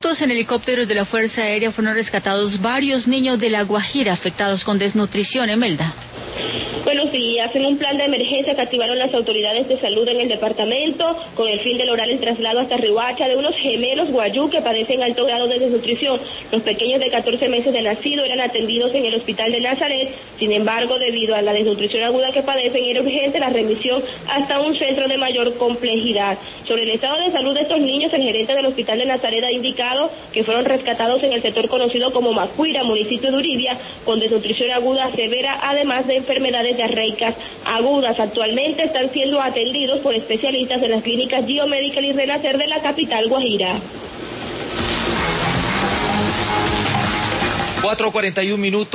minutos, en helicópteros de la Fuerza Aérea fueron rescatados varios niños de La Guajira afectados con desnutrición, Emelda. Buenos días. En un plan de emergencia que activaron las autoridades de salud en el departamento con el fin de lograr el traslado hasta Riohacha de unos gemelos guayú que padecen alto grado de desnutrición. Los pequeños de 14 meses de nacido eran atendidos en el hospital de Nazaret. Sin embargo, debido a la desnutrición aguda que padecen, era urgente la remisión hasta un centro de mayor complejidad. Sobre el estado de salud de estos niños, el gerente del hospital de Nazaret ha indicado que fueron rescatados en el sector conocido como Macuira, municipio de Uribia, con desnutrición aguda severa, además de enfermedades diarreicas agudas. Actualmente están siendo atendidos por especialistas de las clínicas Geomedical y Renacer de la capital Guajira. 4:41 minutos.